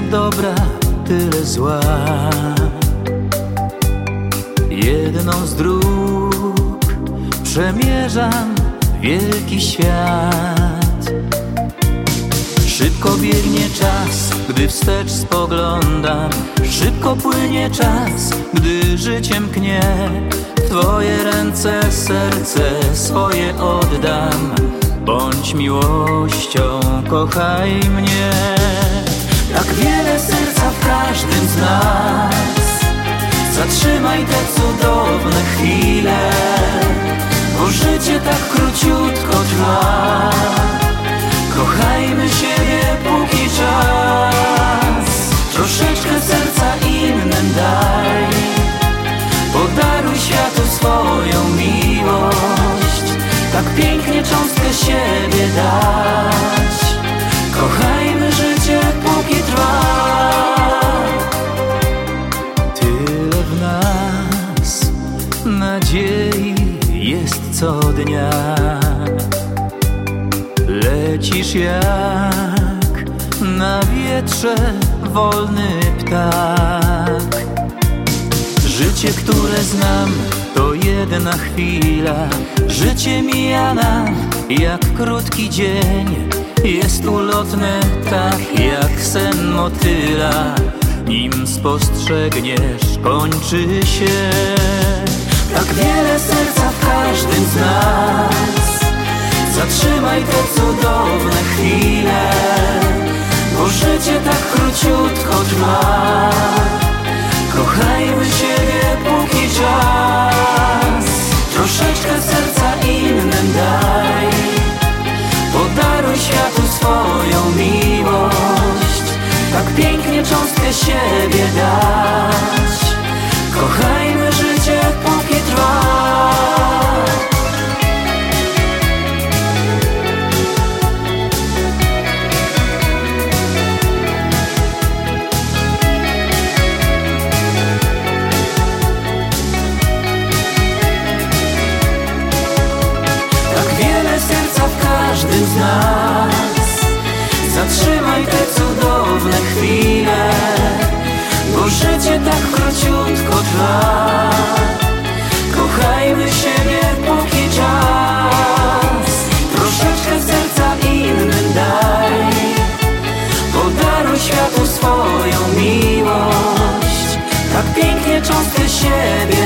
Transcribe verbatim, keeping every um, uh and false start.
dobra, tyle zła. Jedną z dróg przemierzam wielki świat. Szybko biegnie czas, gdy wstecz spoglądam. Szybko płynie czas, gdy życie mknie. W Twoje ręce serce swoje oddam. Bądź miłością, kochaj mnie. Tak wiele serca w każdym z nas. Zatrzymaj te cudowne chwile, bo życie tak króciutko trwa. Kochajmy siebie póki czas. Troszeczkę serca innym daj. Podaruj światu swoją miłość. Tak pięknie cząstkę siebie dać. Kochajmy życie póki trwa. Tyle w nas nadziei jest co dnia. Lecisz jak na wietrze wolny ptak. Życie, które znam, to jedna chwila. Życie mija nam jak krótki dzień. Jest ulotne tak jak sen motyla. Nim spostrzegniesz, kończy się. Tak wiele serca w każdym z nas. Zatrzymaj te cudowne chwile, bo życie tak króciutko trwa. Kochajmy siebie póki czas. Troszeczkę serca innym daj. Podaruj światu swoją miłość. Tak pięknie cząstkę siebie dać. Kochajmy życie póki trwa. Każdy z nas. Zatrzymaj te cudowne chwile, bo życie tak króciutko trwa. Kochajmy siebie póki czas. Troszeczkę serca innym daj. Podaruj światu swoją miłość. Tak pięknie cząstkę siebie